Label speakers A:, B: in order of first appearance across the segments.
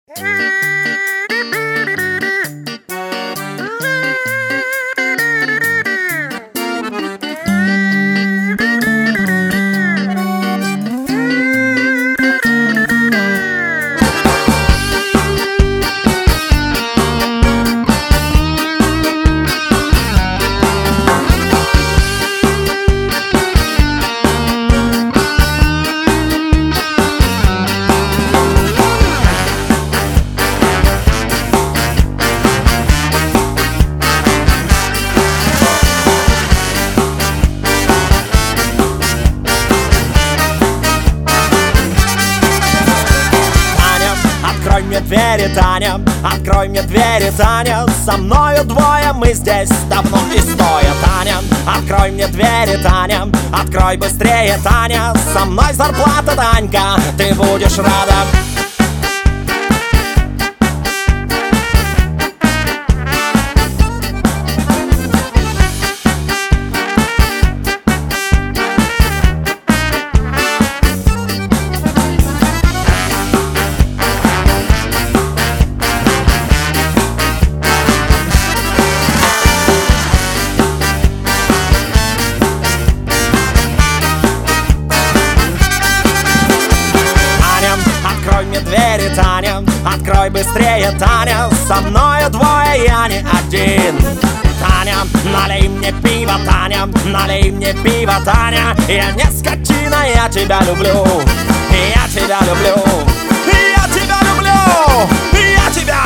A: Открой мне двери, Таня, открой мне двери, Таня. Со мною двое, мы здесь давно и стоя, Таня. Открой мне двери, Таня, открой быстрее, Таня. Со мной зарплата, Танька, ты будешь рада. Открой мне двери, Таня, открой быстрее, Таня. Со мною двое, я не один. Таня, налей мне пиво, Таня, налей мне пиво, Таня. Я не скотина, я тебя люблю, я тебя люблю, я тебя люблю, я тебя.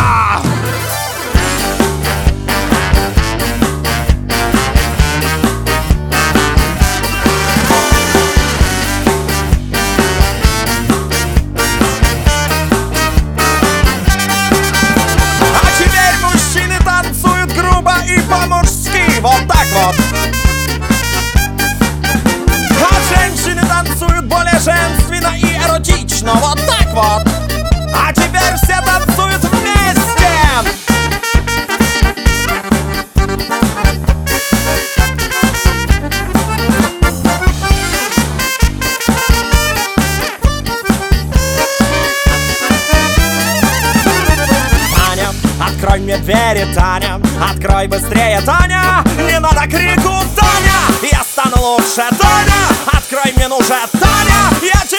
A: Вот так вот. А женщины танцуют более женственно и эротично. Вот так вот. А теперь все танцуют вместе. Таня, открой мне двери, Таня, открой быстрее, Таня. Не надо крику, Таня, я стану лучше, Таня. Открой мне, ну же, Таня, я тебя